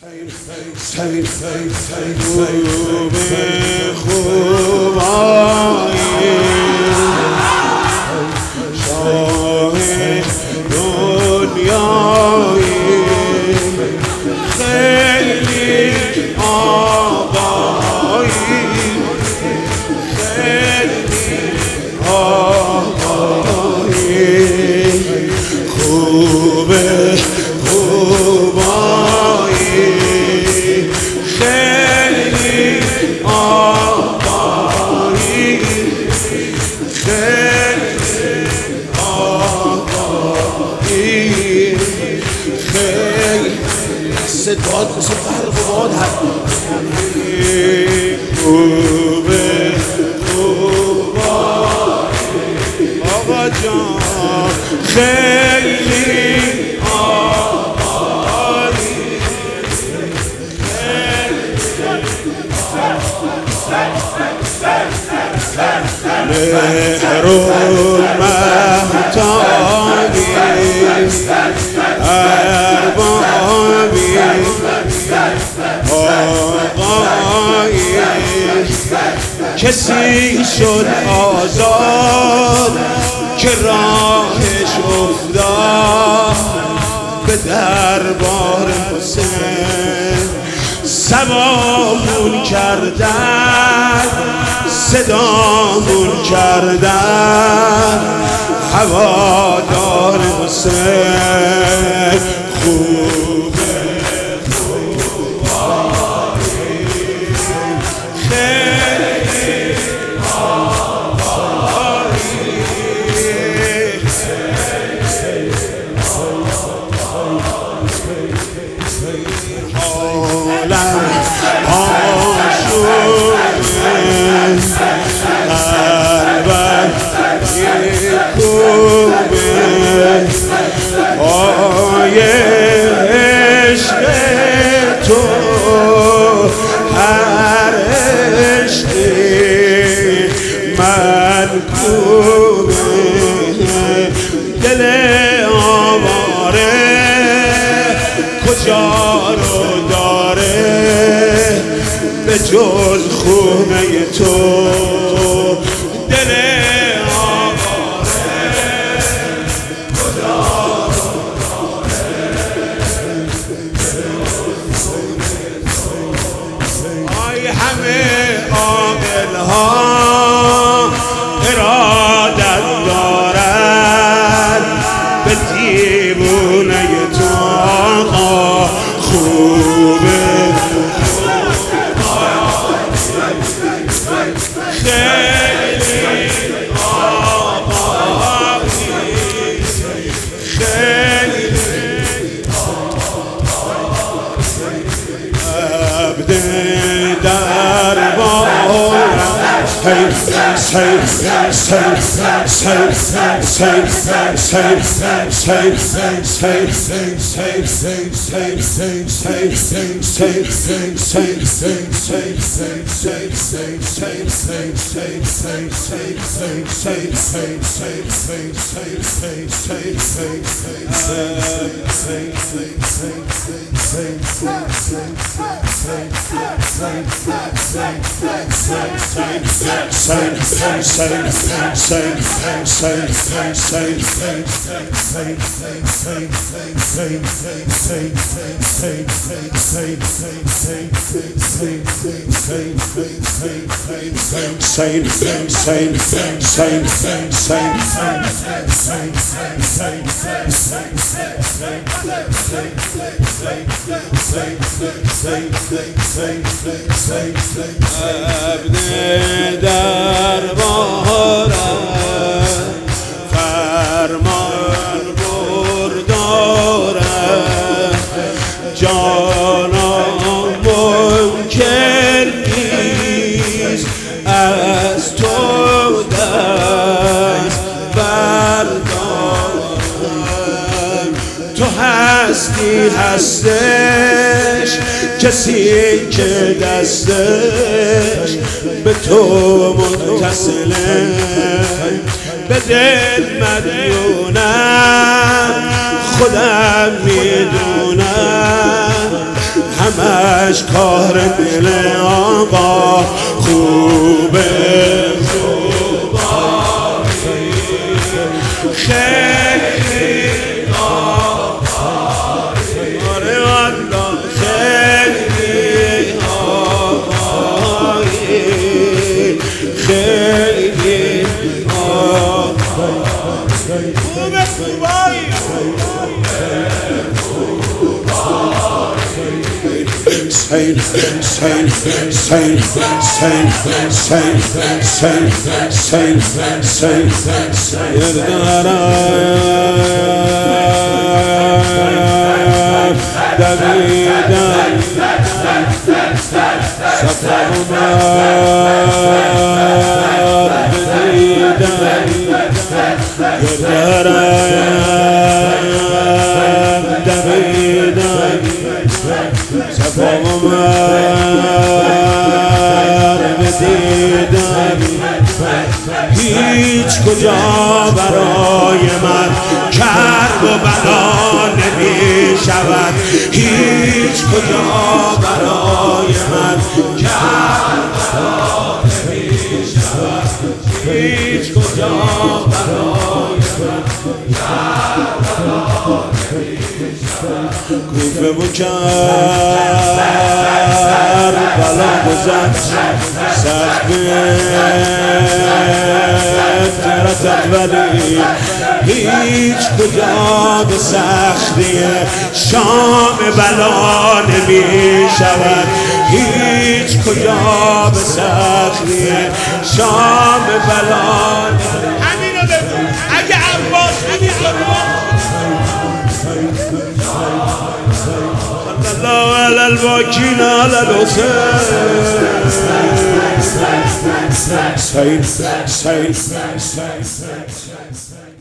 صدات مثل برق و باد آقا جان خیلی آبایی مهرون مهتانی اربابی آقایی کسی شد آزاد که راهش افتاد به دربار حسین سبامون کردن صدامون کردن هوادار حسین خوبه خیلی عالم عشق تو هر عشقی منکوبه دل آواره کجا رو داره به جز خونه تو دل همه عاقل‌ها ارادت دارند به دیوونه تو آقا خوبه خیلی آقایی خیلی عبد دربارم فرمان بردارم جانم ممکن نیست از تو دست بردارم تو هستی هستش کسی که دستش به تو متصله به دل مدیونم خودم میدونم همش کار دل آقا خوبه خیلی آره والله خیلی خیلی خوبه خوبایی Sain, sain, sain, sain, sain, sain, sain, sain, sain. هیچ کجا برای من کرب و بلا نمی شود هیچ کجا برای من کرب و بلا نمی شود هیچ کجا برای من کرب و بلا نمی شود کوفه و کربلا گذشت سخت ترتت ولی هیچ کجا به سختی شام بلا نمی شود هیچ کجا به سختی شام بلا همینو بگو اگه عباس الله على الباكين على الحسين